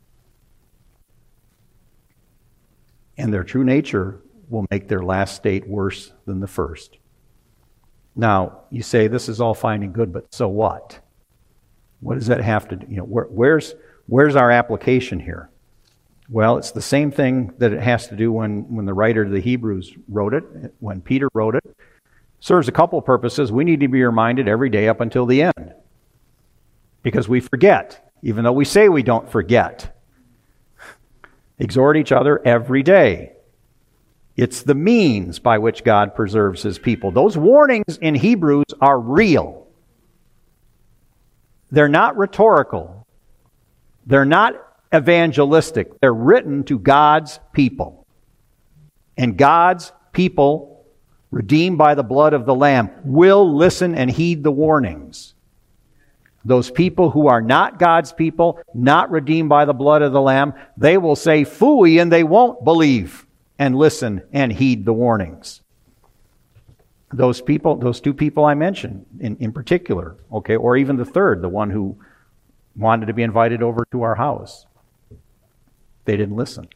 And their true nature will make their last state worse than the first. Now, you say this is all fine and good, but so what? What does that have to do? Where's our application here? Well, it's the same thing that it has to do when the writer of the Hebrews wrote it, when Peter wrote it. Serves a couple of purposes. We need to be reminded every day up until the end. Because we forget. even though we say we don't forget. Exhort each other every day. It's the means by which God preserves His people. Those warnings in Hebrews are real. They're not rhetorical. They're not evangelistic. They're written to God's people. And God's people, redeemed by the blood of the Lamb, will listen and heed the warnings. Those people who are not God's people, not redeemed by the blood of the Lamb, they will say phooey and they won't believe and listen and heed the warnings. Those two people I mentioned in particular, okay, or even the third, the one who wanted to be invited over to our house. They didn't listen.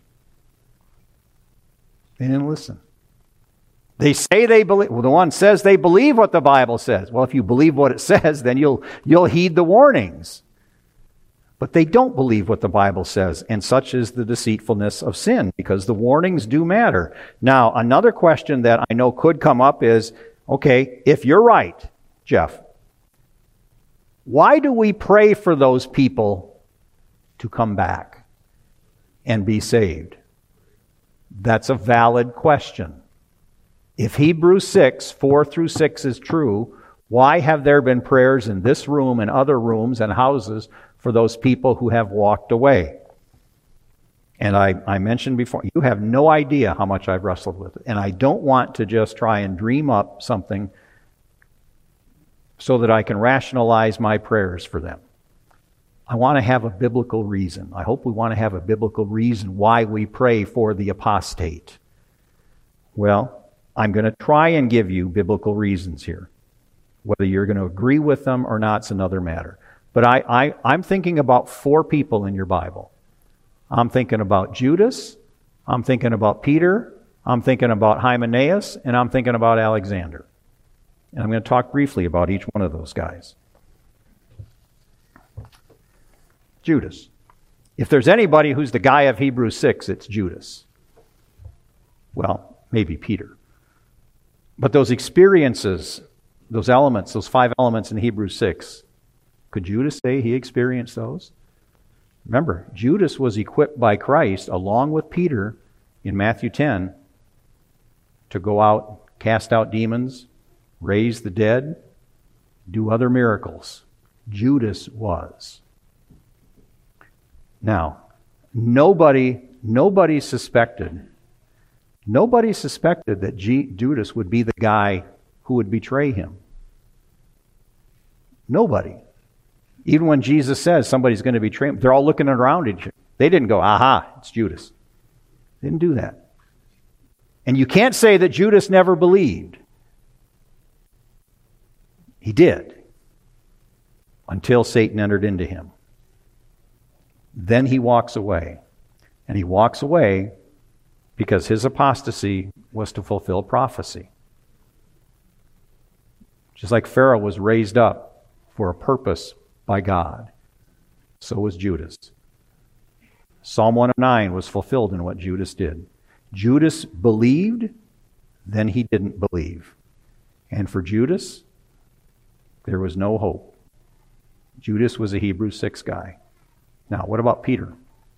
They didn't listen. They say they believe. Well, the one says they believe what the Bible says. Well, if you believe what it says, then you'll heed the warnings. But they don't believe what the Bible says, and such is the deceitfulness of sin, because the warnings do matter. Now, another question that I know could come up is, okay, if you're right, Jeff, why do we pray for those people to come back and be saved? That's a valid question. If Hebrews 6, 4 through 6 is true, why have there been prayers in this room and other rooms and houses for those people who have walked away? And I mentioned before, you have no idea how much I've wrestled with it. And I don't want to just try and dream up something so that I can rationalize my prayers for them. I want to have a biblical reason. I hope we want to have a biblical reason why we pray for the apostate. Well, I'm going to try and give you biblical reasons here. Whether you're going to agree with them or not is another matter. But I'm thinking about 4 people in your Bible. I'm thinking about Judas, I'm thinking about Peter, I'm thinking about Hymenaeus, and I'm thinking about Alexander. And I'm going to talk briefly about each one of those guys. Judas. If there's anybody who's the guy of Hebrews 6, it's Judas. Well, maybe Peter. But those experiences, those elements, those 5 elements in Hebrews 6, could Judas say he experienced those? Remember, Judas was equipped by Christ along with Peter in Matthew 10 to go out, cast out demons, raise the dead, do other miracles. Judas was. Now, nobody suspected that Judas would be the guy who would betray him. Nobody. Even when Jesus says somebody's going to betray him, they're all looking around each other. They didn't go, aha, it's Judas. They didn't do that. And you can't say that Judas never believed. He did. Until Satan entered into him. Then he walks away. And he walks away because his apostasy was to fulfill prophecy. Just like Pharaoh was raised up for a purpose by God, so was Judas. Psalm 109 was fulfilled in what Judas did. Judas believed, then he didn't believe. And for Judas, there was no hope. Judas was a Hebrews 6 guy. Now, what about Peter?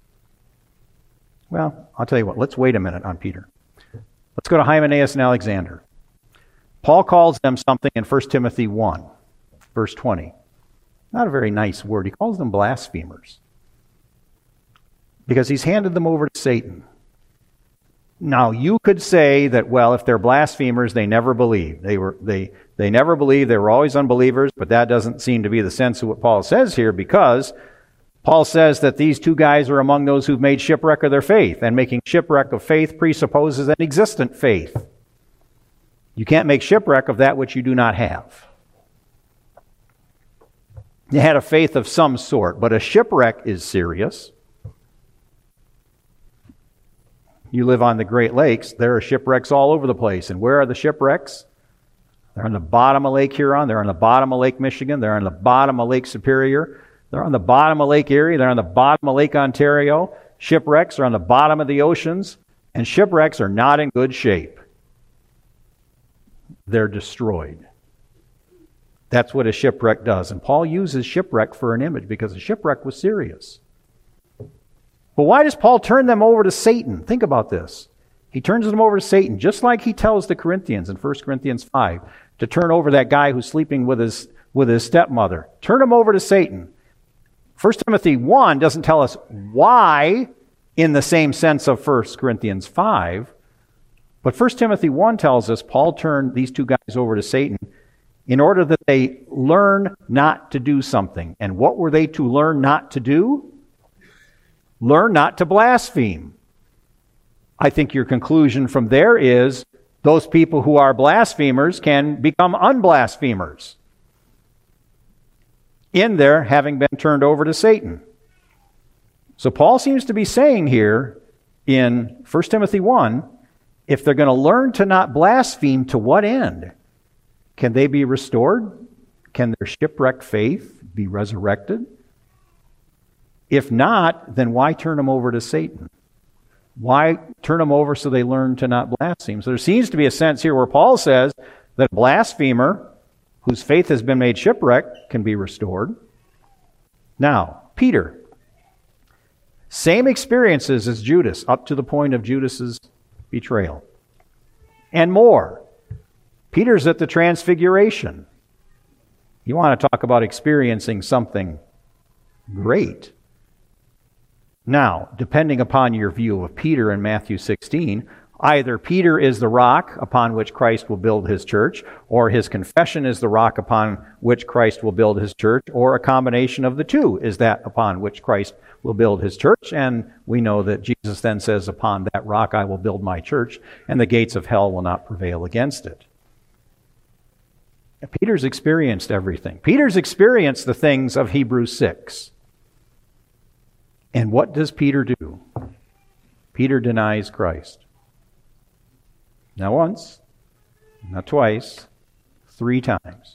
Well, I'll tell you what, let's wait a minute on Peter. Let's go to Hymenaeus and Alexander. Paul calls them something in 1 Timothy 1, verse 20. Not a very nice word. He calls them blasphemers. Because he's handed them over to Satan. Now, you could say that, well, if they're blasphemers, they never believed. They never believed. They were always unbelievers, but that doesn't seem to be the sense of what Paul says here, because Paul says that these 2 guys are among those who've made shipwreck of their faith, and making shipwreck of faith presupposes an existent faith. You can't make shipwreck of that which you do not have. You had a faith of some sort, but a shipwreck is serious. You live on the Great Lakes, there are shipwrecks all over the place. And where are the shipwrecks? They're on the bottom of Lake Huron, they're on the bottom of Lake Michigan, they're on the bottom of Lake Superior, they're on the bottom of Lake Erie, they're on the bottom of Lake Ontario. Shipwrecks are on the bottom of the oceans, and shipwrecks are not in good shape. They're destroyed. That's what a shipwreck does. And Paul uses shipwreck for an image because a shipwreck was serious. But why does Paul turn them over to Satan? Think about this. He turns them over to Satan, just like he tells the Corinthians in 1 Corinthians 5 to turn over that guy who's sleeping with his stepmother. Turn him over to Satan. 1 Timothy 1 doesn't tell us why in the same sense of 1 Corinthians 5, but 1 Timothy 1 tells us Paul turned these two guys over to Satan in order that they learn not to do something. And what were they to learn not to do? Learn not to blaspheme. I think your conclusion from there is those people who are blasphemers can become unblasphemers in their having been turned over to Satan. So Paul seems to be saying here in 1 Timothy 1, if they're going to learn to not blaspheme, to what end? Can they be restored? Can their shipwrecked faith be resurrected? If not, then why turn them over to Satan? Why turn them over so they learn to not blaspheme? So there seems to be a sense here where Paul says that a blasphemer whose faith has been made shipwrecked can be restored. Now, Peter. Same experiences as Judas, up to the point of Judas's betrayal. And more. Peter's at the Transfiguration. You want to talk about experiencing something great. Now, depending upon your view of Peter in Matthew 16, either Peter is the rock upon which Christ will build his church, or his confession is the rock upon which Christ will build his church, or a combination of the two is that upon which Christ will build his church. And we know that Jesus then says, upon that rock I will build my church, and the gates of hell will not prevail against it. Peter's experienced everything. Peter's experienced the things of Hebrews 6. And what does Peter do? Peter denies Christ. Not once, not twice, 3 times.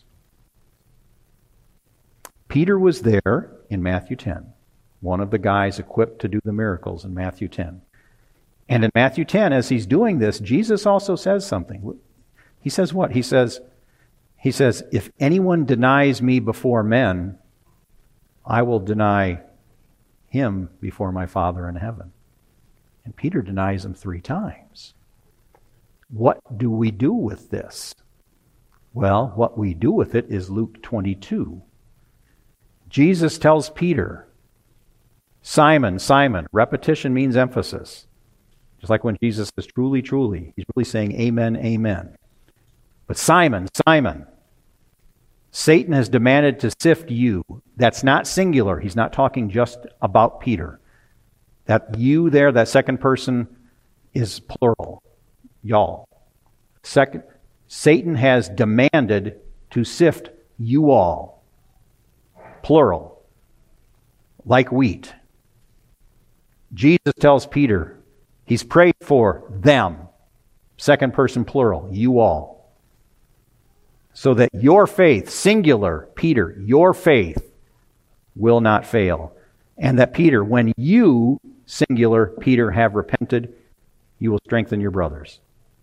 Peter was there in Matthew 10, one of the guys equipped to do the miracles in Matthew 10. And in Matthew 10, as he's doing this, Jesus also says something. He says what? He says, if anyone denies me before men, I will deny him before my Father in heaven. And Peter denies him 3 times. What do we do with this? Well, what we do with it is Luke 22. Jesus tells Peter, Simon, Simon, repetition means emphasis. Just like when Jesus says, truly, truly, he's really saying amen, amen. But Simon, Simon, Satan has demanded to sift you. That's not singular. He's not talking just about Peter. That you there, that second person, is plural. Y'all. Second, Satan has demanded to sift you all. Plural. Like wheat. Jesus tells Peter, he's prayed for them. Second person plural. You all. So that your faith, singular, Peter, your faith will not fail. And that Peter, when you, singular, Peter, have repented, you will strengthen your brothers.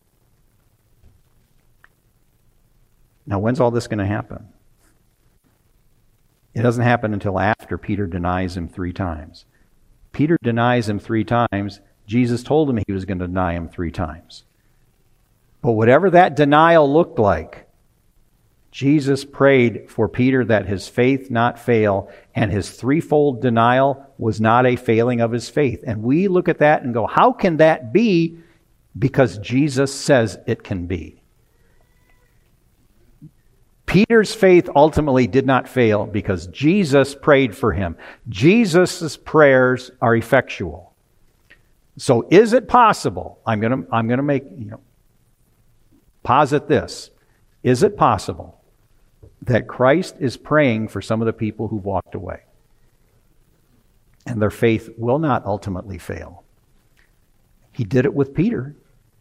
Now, when's all this going to happen? It doesn't happen until after Peter denies him 3 times. Peter denies him 3 times. Jesus told him he was going to deny him 3 times. But whatever that denial looked like, Jesus prayed for Peter that his faith not fail, and his 3-fold denial was not a failing of his faith. And we look at that and go, how can that be? Because Jesus says it can be. Peter's faith ultimately did not fail because Jesus prayed for him. Jesus' prayers are effectual. So is it possible? I'm going to make, posit this. Is it possible that Christ is praying for some of the people who've walked away and their faith will not ultimately fail? He did it with Peter.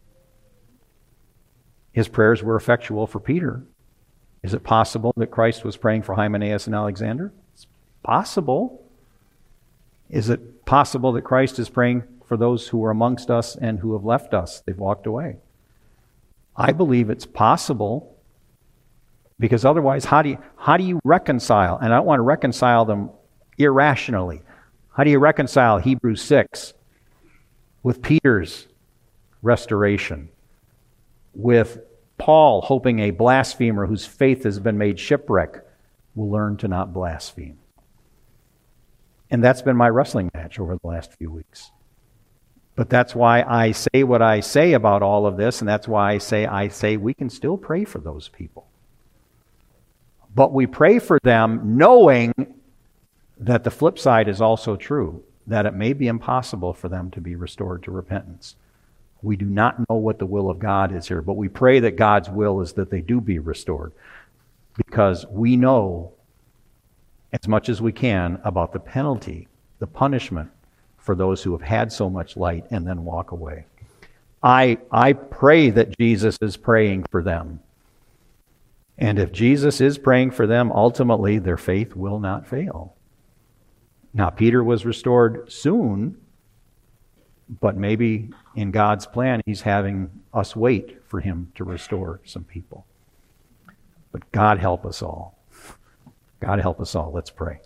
His prayers were effectual for Peter. Is it possible that Christ was praying for Hymenaeus and Alexander? It's possible. Is it possible that Christ is praying for those who are amongst us and who have left us? They've walked away. I believe it's possible. Because otherwise, how do you reconcile? And I don't want to reconcile them irrationally. How do you reconcile Hebrews 6 with Peter's restoration? With Paul hoping a blasphemer whose faith has been made shipwreck will learn to not blaspheme. And that's been my wrestling match over the last few weeks. But that's why I say what I say about all of this, and that's why I say we can still pray for those people. But we pray for them knowing that the flip side is also true, that it may be impossible for them to be restored to repentance. We do not know what the will of God is here, but we pray that God's will is that they do be restored, because we know as much as we can about the penalty, the punishment for those who have had so much light and then walk away. I pray that Jesus is praying for them. And if Jesus is praying for them, ultimately their faith will not fail. Now, Peter was restored soon, but maybe in God's plan, he's having us wait for him to restore some people. But God help us all. God help us all. Let's pray.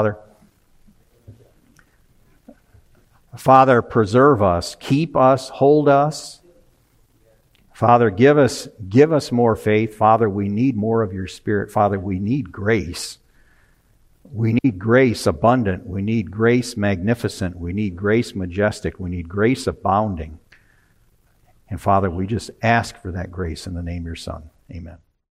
Father, preserve us, keep us, hold us. Father, give us more faith. Father, we need more of your Spirit. Father, we need grace. We need grace abundant. We need grace magnificent. We need grace majestic. We need grace abounding. And Father, we just ask for that grace in the name of your Son. Amen.